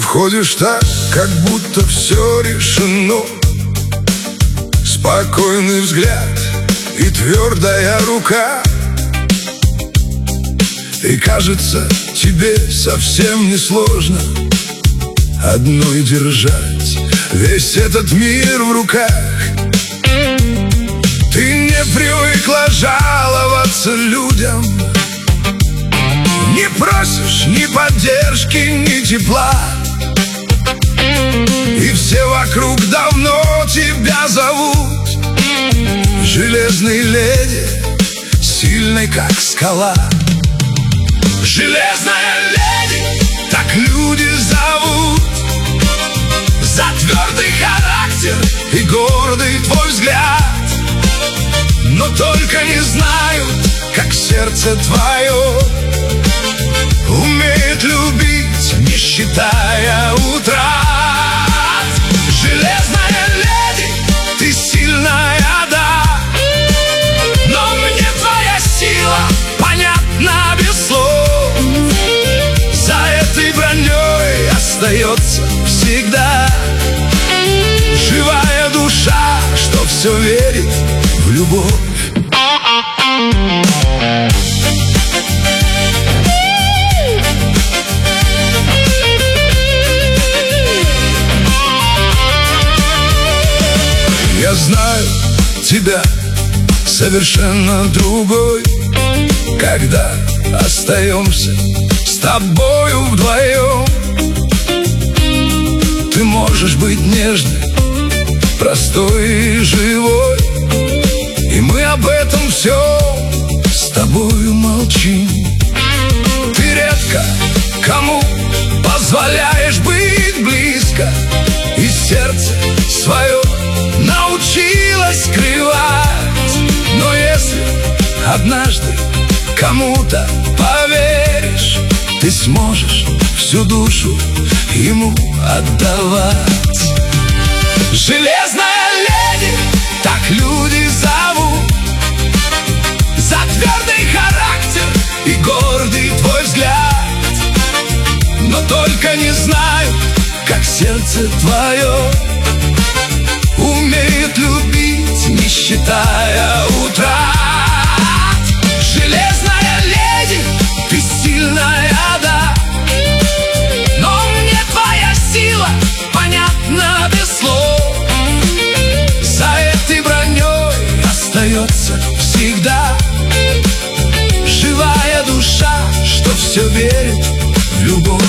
входишь так, как будто все решено. Спокойный взгляд и твердая рука, и кажется, тебе совсем не сложно одной держать весь этот мир в руках. Ты не привыкла жаловаться людям, не просишь ни поддержки, ни тепла, и все вокруг давно тебя зовут железной леди, сильной как скала. Железная леди, так люди зовут, за твердый характер и гордый твой взгляд. Но только не знают, как сердце твое умеет любить, не считая утрат. Железная леди, ты сильная, да, но мне твоя сила понятна без слов. За этой броней остается всегда живая душа, что все верит в любовь. Я знаю тебя совершенно другой, когда остаемся с тобою вдвоем. Ты можешь быть нежной, простой и живой, и мы об этом все с тобою молчим. Ты редко кому позволяешь быть близко, и сердце свое научилась скрывать. Но если однажды кому-то поверишь, ты сможешь всю душу ему отдавать. Железная леди, так люди зовут, за твердый характер и гордый твой взгляд. Но только не знают, как сердце твое умеет любить, не считая утрат. Железная леди, ты сильная, да, но мне твоя сила понятна без слов. За этой броней остается всегда живая душа, что все верит в любовь.